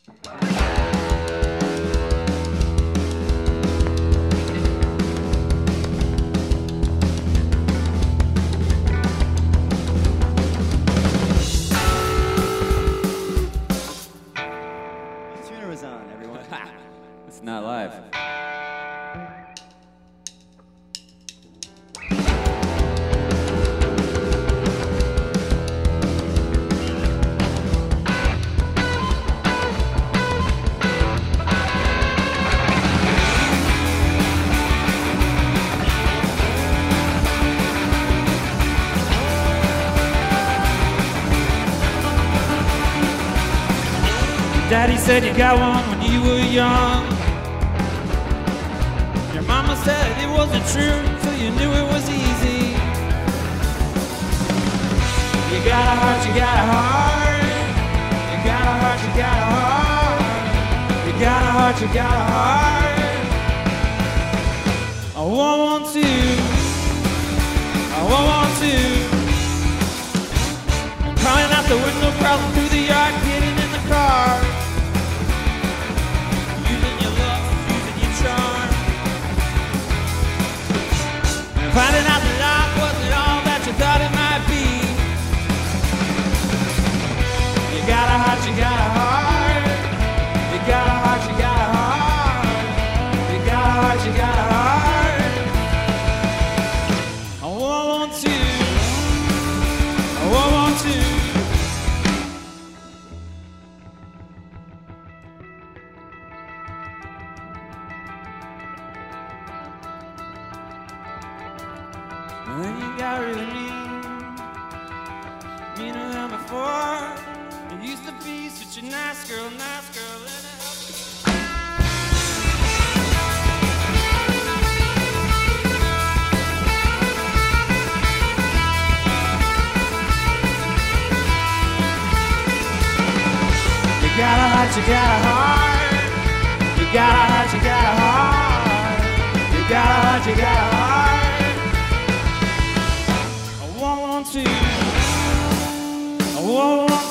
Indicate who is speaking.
Speaker 1: It's not live.
Speaker 2: Daddy said you got one when you were young. Your mama said it wasn't true till you knew it was easy. You got a heart, you got a heart. You got a heart, you got a heart. You got a heart, you got a heart. I want to. I want to. Crawling out the window, crawling through the yard, getting in the car. Finding out that life wasn't all that you thought it might be. You got a heart, you got a heart. You got a heart, you got a heart. You got a heart, you got a heart. I want to. I want to. When you got really meaner than before. You used to be such a nice girl, let it help you. You got a heart, you got a heart. You got a heart, you got a heart. You got a heart, you got a heart. I want to.